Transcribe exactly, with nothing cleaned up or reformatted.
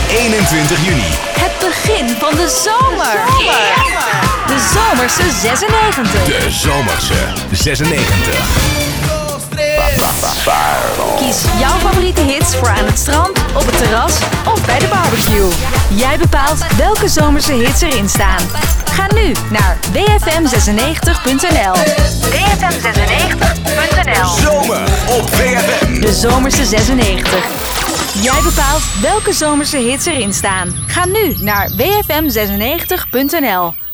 eenentwintig juni. Het begin van de zomer. zomer. De Zomerse zesennegentig. De Zomerse zesennegentig. Kies jouw favoriete hits voor aan het strand, op het terras of bij de barbecue. Jij bepaalt welke zomerse hits erin staan. Ga nu naar w f m zesennegentig punt n l. w f m zesennegentig punt n l. Zomer op W F M. De Zomerse zesennegentig. Jij bepaalt welke zomerse hits erin staan. Ga nu naar w f m zesennegentig punt n l.